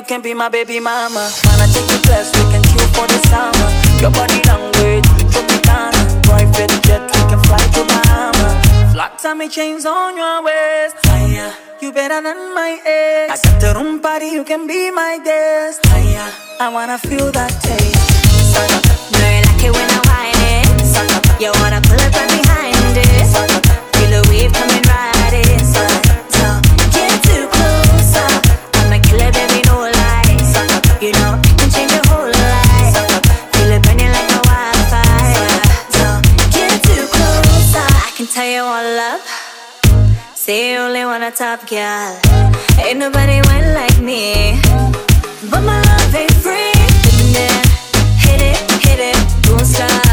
you can be my baby mama. Wanna take you class, we can chill for the summer. Your body language, Tropicana. Private jet, we can fly to Bahama. Flat tummy chains on your waist. Fire. You better than my ex. I got the room party, you can be my guest. Fire. I wanna feel that taste. Know you like it when I whine it. You wanna pull up right behind it. Feel the wave coming right in. Get too close. I'm a killer, baby, no lies. You know I can change your whole life. Feel it burning like a wildfire. Get too close. I can tell you all up. Say you only want a top girl. Ain't nobody went like me. But my love ain't free. Hit it, don't stop.